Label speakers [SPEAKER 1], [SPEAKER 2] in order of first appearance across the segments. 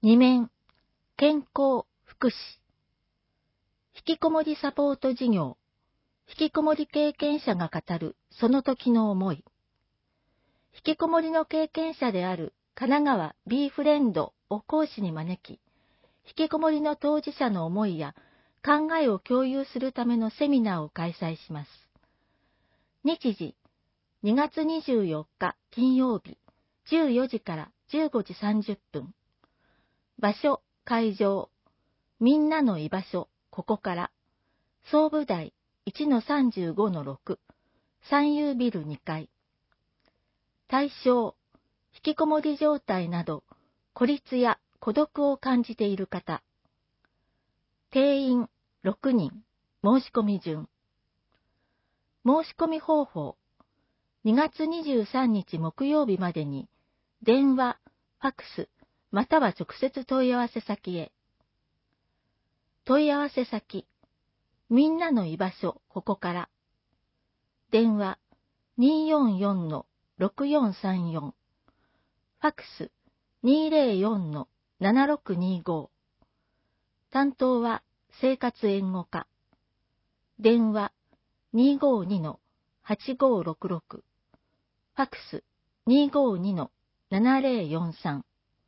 [SPEAKER 1] 2面、健康、福祉。引きこもりサポート事業。引きこもり経験者が語るその時の思い。引きこもりの経験者である神奈川 B フレンドを講師に招き、引きこもりの当事者の思いや考えを共有するためのセミナーを開催します。日時、2月24日金曜日、14時から15時30分。場所、会場、みんなの居場所、ここから、総武台 1-35-6、三遊ビル2階。対象、引きこもり状態など、孤立や孤独を感じている方。定員6人、申し込み順。申し込み方法、2月23日木曜日までに、電話、ファックス、または直接問い合わせ先へ。問い合わせ先、みんなの居場所、ここから。電話、244-6434。ファックス、204-7625。担当は、生活援護課。電話、252-8566。ファックス、252-7043。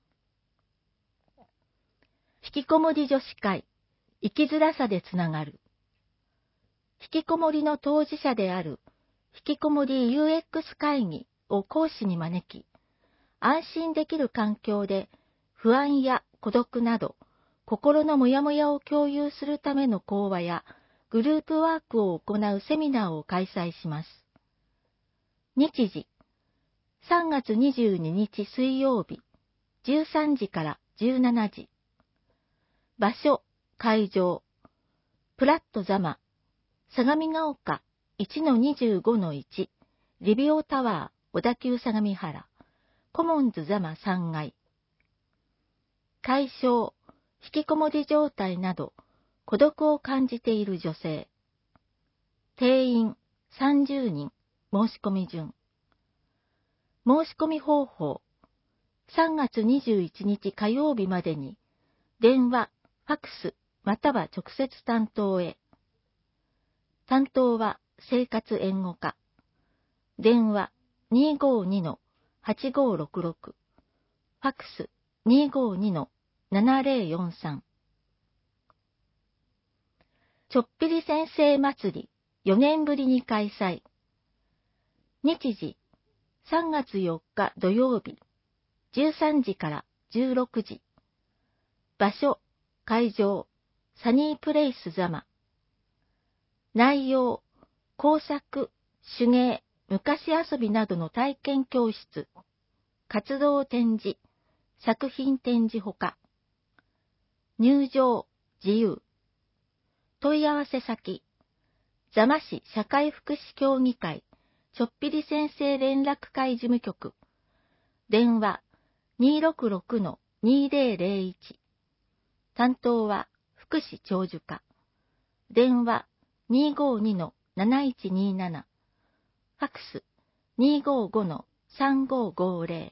[SPEAKER 1] 引きこもり女子会、生きづらさでつながる。引きこもりの当事者である、引きこもり UX 会議を講師に招き、安心できる環境で不安や孤独など、心のモヤモヤを共有するための講話やグループワークを行うセミナーを開催します。日時、3月22日水曜日、13時から17時。場所、会場、プラットザマ、相模ヶ丘 1-25-1、リビオタワー、小田急相模原、コモンズザマ3階。解消、引きこもり状態など、孤独を感じている女性。定員30人、申し込み順。申し込み方法、3月21日火曜日までに、電話、ファックス、または直接担当へ。担当は生活援護課。電話252-8566。ファックス252-7043。ちょっぴり先生祭り4年ぶりに開催。日時3月4日土曜日13時から16時。場所、会場、サニープレイスザマ。内容、工作、手芸、昔遊びなどの体験教室、活動展示、作品展示ほか。入場、自由。問い合わせ先、座間市社会福祉協議会、ちょっぴり先生連絡会事務局。電話、266-2001。担当は、福祉長寿課。電話、252-7127。ファックス、255-3550。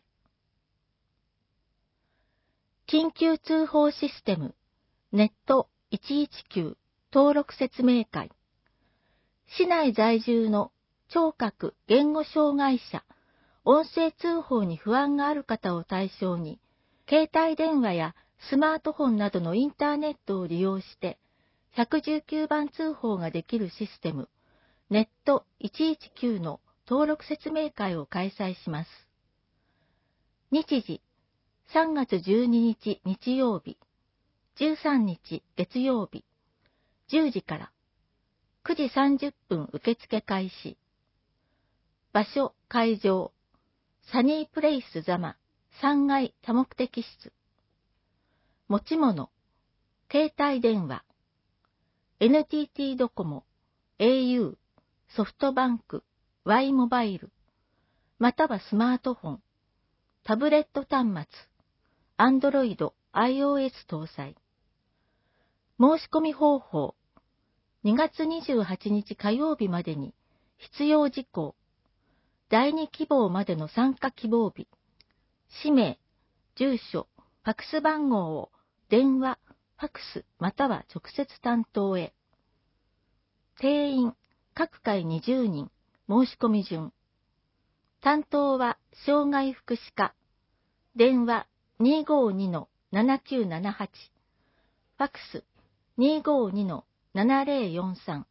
[SPEAKER 1] 緊急通報システム、ネット119登録説明会。市内在住の聴覚言語障害者、音声通報に不安がある方を対象に、携帯電話やスマートフォンなどのインターネットを利用して、119番通報ができるシステム、ネット119の登録説明会を開催します。日時、3月12日日曜日、13日月曜日、10時から、9時30分受付開始。場所、会場、サニープレイスザマ3階多目的室。持ち物、携帯電話、NTT ドコモ、au、ソフトバンク、Y モバイル、またはスマートフォン、タブレット端末、Android、iOS 搭載。申し込み方法、2月28日火曜日までに必要事項、第2希望までの参加希望日、氏名、住所、 ファクス番号を電話、ファクスまたは直接担当へ。定員、各回20人、申し込み順。担当は障害福祉課。電話252-7978。ファクス252-7043。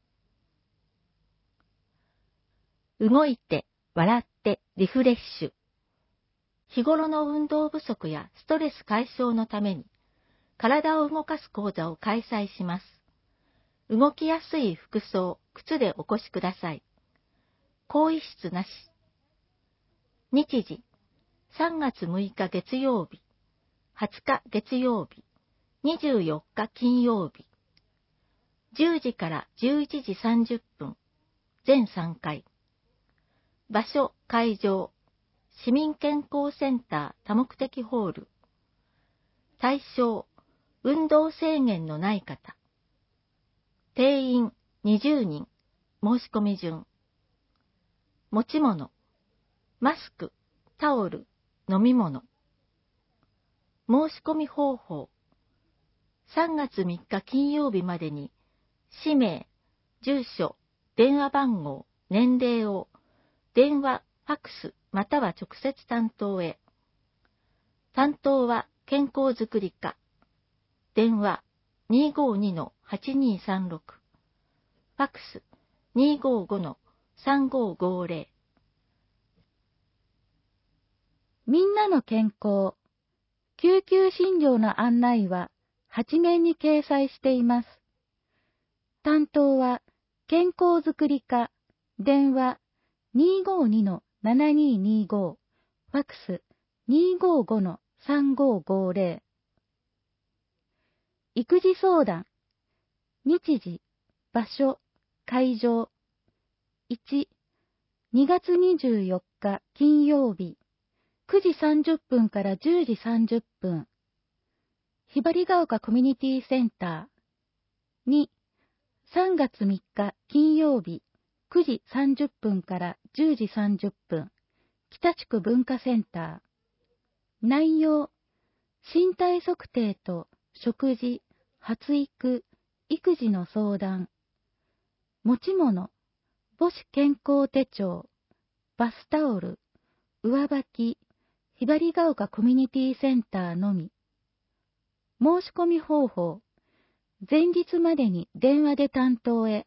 [SPEAKER 1] 動いて、笑って、リフレッシュ。日頃の運動不足やストレス解消のために、体を動かす講座を開催します。動きやすい服装、靴でお越しください。更衣室なし。日時、3月6日月曜日、20日月曜日、24日金曜日。10時から11時30分、全3回。場所、会場、市民健康センター多目的ホール。対象、運動制限のない方。定員20人、申し込み順。持ち物、マスク、タオル、飲み物。申し込み方法。3月3日金曜日までに、氏名、住所、電話番号、年齢を、電話、ファクス、または直接担当へ。担当は健康づくり課。電話252-8236。ファクス255-3550。
[SPEAKER 2] みんなの健康。救急診療の案内は8面に掲載しています。担当は健康づくり課。電話252-7225。ファクス255-3550。育児相談。日時、場所、会場。1、2月24日金曜日、9時30分から10時30分。ひばりが丘コミュニティセンター。2、3月3日金曜日、9時30分から10時30分。北地区文化センター。内容、身体測定と食事、発育、育児の相談。持ち物、母子健康手帳、バスタオル、上履き、ひばりが丘コミュニティセンターのみ。申し込み方法、前日までに電話で担当へ。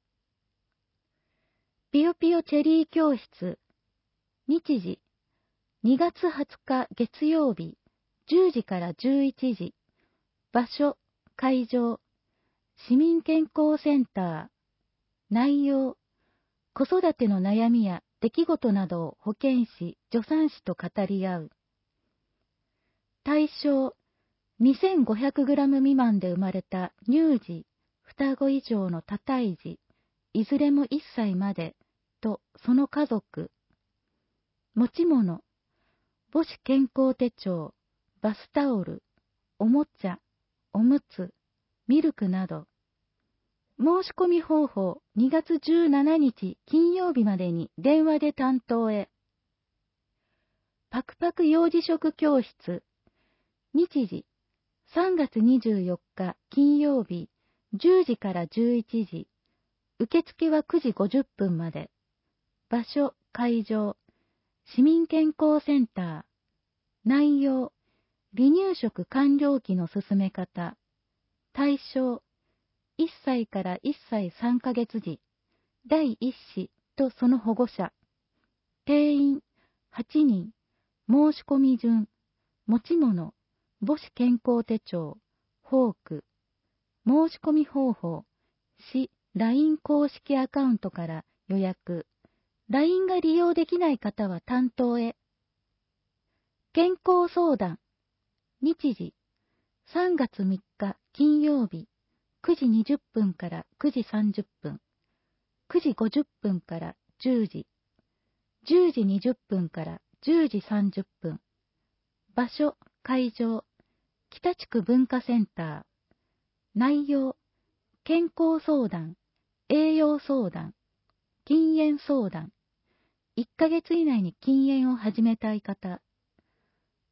[SPEAKER 2] ぴよぴよチェリー教室。日時、2月20日月曜日、10時から11時。場所、会場、市民健康センター。内容、子育ての悩みや出来事などを保健師、助産師と語り合う。対象、2500g 未満で生まれた乳児、双子以上の多胎児、いずれも1歳までとその家族。持ち物、母子健康手帳、バスタオル、おもちゃ、おむつ、ミルクなど。申し込み方法、2月17日金曜日までに電話で担当へ。パクパク幼児食教室。日時、3月24日金曜日、10時から11時。受付は9時50分まで。場所、会場、市民健康センター。内容、離乳食完了期の進め方。対象、1歳から1歳3ヶ月時、第1子とその保護者。定員8人、申し込み順、持ち物、母子健康手帳、フォーク。申し込み方法、市 LINE 公式アカウントから予約。LINE が利用できない方は担当へ。健康相談。日時、3月3日金曜日、9時20分から9時30分、9時50分から10時、10時20分から10時30分。場所、会場、北地区文化センター。内容、健康相談、栄養相談、禁煙相談。1ヶ月以内に禁煙を始めたい方。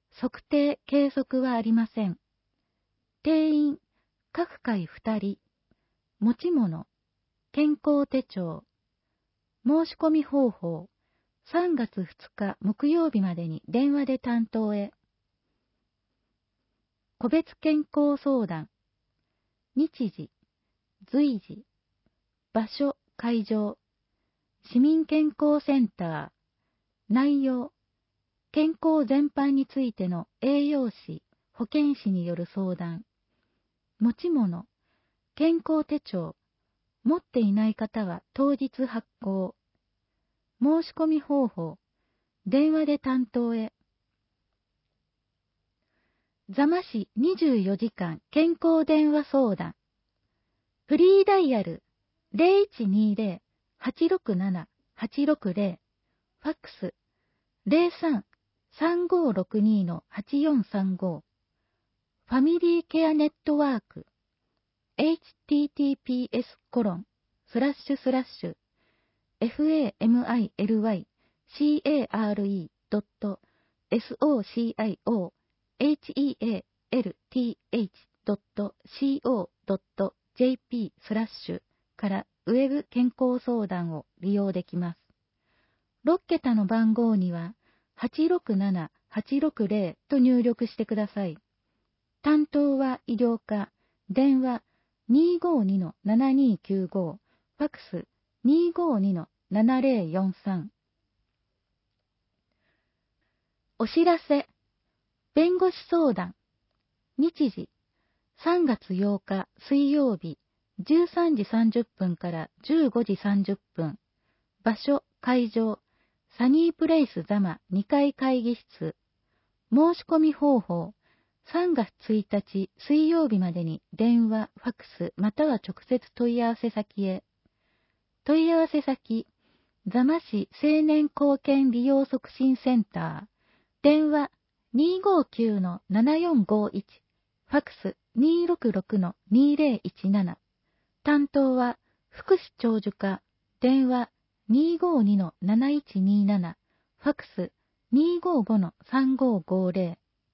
[SPEAKER 2] 測定・計測はありません。定員、各回2人。持ち物、健康手帳。申し込み方法、3月2日木曜日までに電話で担当へ。個別健康相談。日時、随時。場所、会場。市民健康センター。内容、健康全般についての栄養士、保健師による相談。持ち物、健康手帳。持っていない方は当日発行。申し込み方法、電話で担当へ。座間市24時間健康電話相談。フリーダイヤル 0120-867-860。ファックス 03-3562-8435。ファミリーケアネットワーク family-care.socialhealth.co.jp からウェブ健康相談を利用できます。6桁の番号には867-860と入力してください。担当は医療課、電話252-7295、ファックス252-7043。お知らせ、弁護士相談。日時、3月8日水曜日、13時30分から15時30分。場所、会場、サニープレイス座間2階会議室。申し込み方法、3月1日水曜日までに電話、ファックスまたは直接問い合わせ先へ。問い合わせ先、座間市青年貢献利用促進センター。電話 259-7451。ファックス 266-2017。担当は福祉長寿課。電話 252-7127。ファックス 255-3550。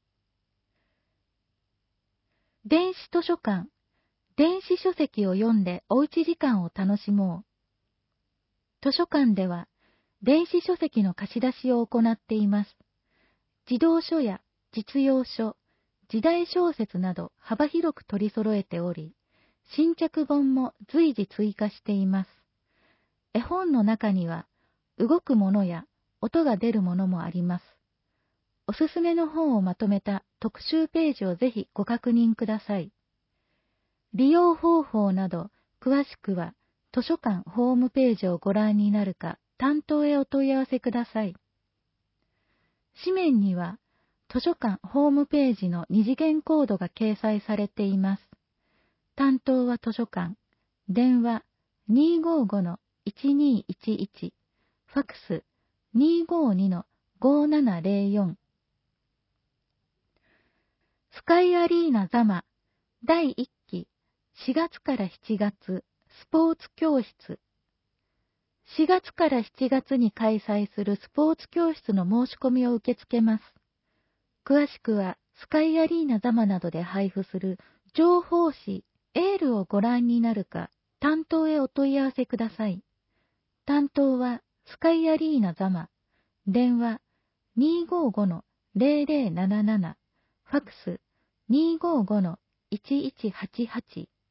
[SPEAKER 2] 電子図書館。電子書籍を読んでおうち時間を楽しもう。図書館では電子書籍の貸し出しを行っています。児童書や実用書、時代小説など幅広く取り揃えており、新着本も随時追加しています。絵本の中には動くものや音が出るものもあります。おすすめの本をまとめた特集ページをぜひご確認ください。利用方法など詳しくは図書館ホームページをご覧になるか担当へお問い合わせください。紙面には図書館ホームページの二次元コードが掲載されています。担当は図書館、電話 255-1211、ファックス 252-5704。スカイアリーナ座間第1期4月から7月スポーツ教室。4月から7月に開催するスポーツ教室の申し込みを受け付けます。詳しくはスカイアリーナ座間などで配布する情報誌エールをご覧になるか担当へお問い合わせください。担当はスカイアリーナ座間、電話 255-0077、ファックス 255-1188。